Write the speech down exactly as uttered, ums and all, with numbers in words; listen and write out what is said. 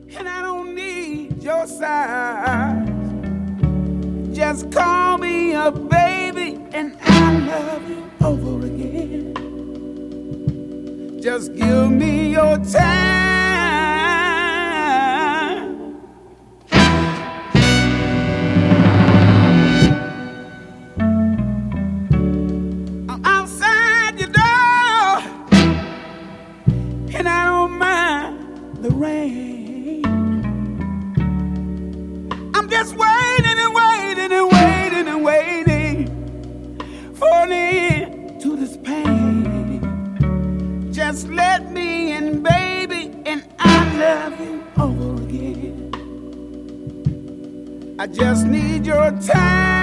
and I don't need your size. Just call me a baby and I'll love you over again. Just give me your time. I'm outside your door and I don't mind the rain. I'm just waiting and waiting and waiting and waiting for an end to this pain. Just let me in, baby, and I'll love you over again. I just need your time.